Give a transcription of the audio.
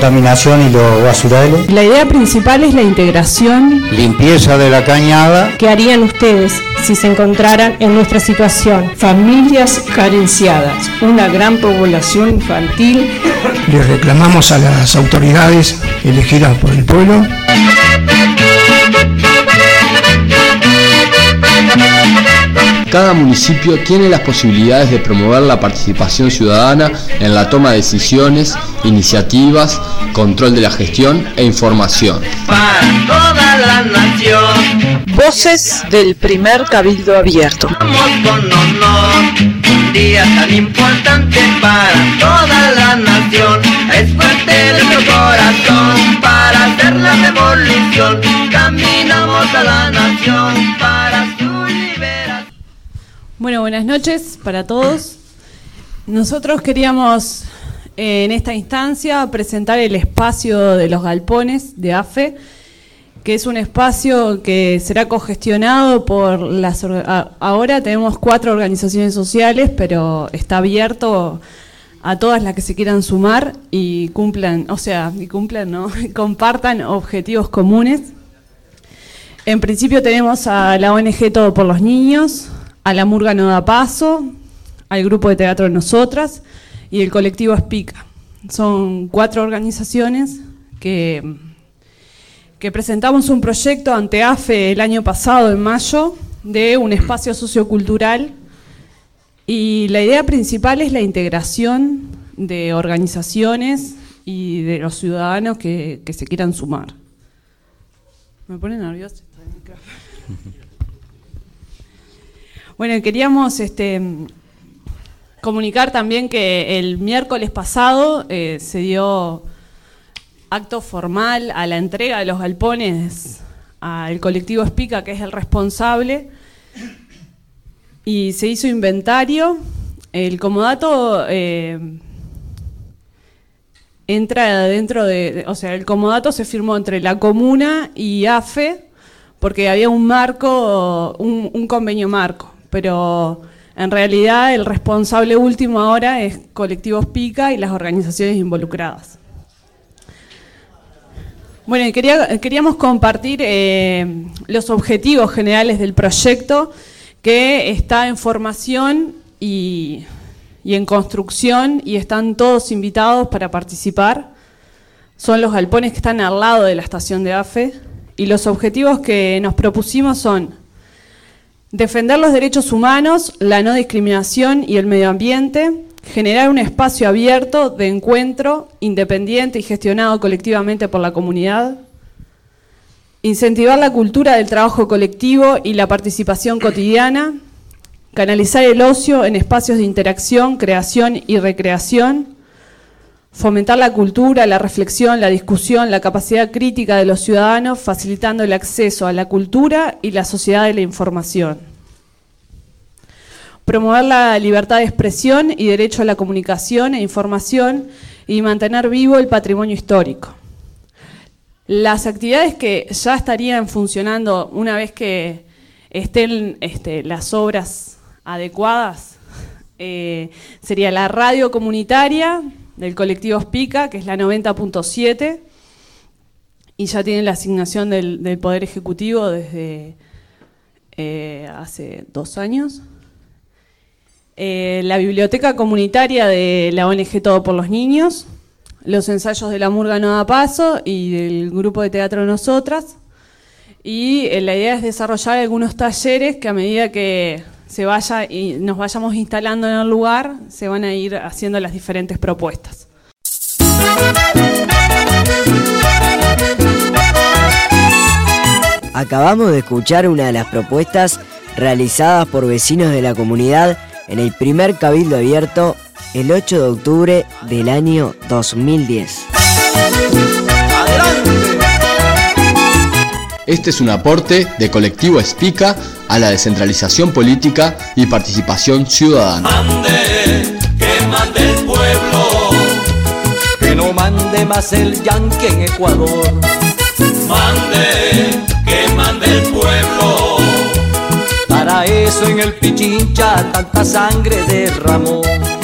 contaminación y los basureros. La idea principal es la integración. Limpieza de la cañada. ¿Qué harían ustedes si se encontraran en nuestra situación? Familias carenciadas, una gran población infantil. Le reclamamos a las autoridades elegidas por el pueblo. Cada municipio tiene las posibilidades de promover la participación ciudadana en la toma de decisiones, iniciativas, control de la gestión e información. Para toda la nación. Voces del primer Cabildo Abierto. Vamos con honor, un día tan importante para toda la nación. Es fuerte nuestro corazón para hacer la revolución. Caminamos a la nación para su liberación. Bueno, buenas noches para todos. Nosotros queríamos en esta instancia presentar el espacio de los galpones de AFE, que es un espacio que será cogestionado por ahora tenemos 4 organizaciones sociales, pero está abierto a todas las que se quieran sumar y compartan objetivos comunes. En principio tenemos a la ONG Todo por los Niños, a la Murga No Da Paso, al grupo de teatro Nosotras y el colectivo Espica. Son 4 organizaciones que presentamos un proyecto ante AFE el año pasado, en mayo, de un espacio sociocultural, y la idea principal es la integración de organizaciones y de los ciudadanos que se quieran sumar. Me pone nerviosa el micrófono. Bueno, queríamos comunicar también que el miércoles pasado se dio acto formal a la entrega de los galpones al colectivo Espica, que es el responsable, y se hizo inventario. El comodato entra dentro el comodato se firmó entre la comuna y AFE porque había un marco, un convenio marco, pero en realidad el responsable último ahora es colectivo Espica y las organizaciones involucradas. Bueno, queríamos compartir los objetivos generales del proyecto, que está en formación y en construcción, y están todos invitados para participar. Son los galpones que están al lado de la estación de AFE, y los objetivos que nos propusimos son defender los derechos humanos, la no discriminación y el medio ambiente, generar un espacio abierto de encuentro, independiente y gestionado colectivamente por la comunidad, incentivar la cultura del trabajo colectivo y la participación cotidiana, canalizar el ocio en espacios de interacción, creación y recreación, fomentar la cultura, la reflexión, la discusión, la capacidad crítica de los ciudadanos, facilitando el acceso a la cultura y la sociedad de la información. Promover la libertad de expresión y derecho a la comunicación e información y mantener vivo el patrimonio histórico. Las actividades que ya estarían funcionando una vez que estén las obras adecuadas sería la radio comunitaria del colectivo Espica, que es la 90.7, y ya tiene la asignación del Poder Ejecutivo desde hace 2 años. La biblioteca comunitaria de la ONG Todo por los Niños, los ensayos de la Murga No Da Paso y del grupo de teatro Nosotras, y la idea es desarrollar algunos talleres que a medida que nos vayamos instalando en el lugar, se van a ir haciendo las diferentes propuestas. Acabamos de escuchar una de las propuestas realizadas por vecinos de la comunidad en el primer Cabildo Abierto el 8 de octubre del año 2010. Este es un aporte de Colectivo Espica a la descentralización política y participación ciudadana. Que mande el pueblo, que no mande más el yanqui en Ecuador. Que mande el pueblo. Para eso en el Pichincha tanta sangre derramó.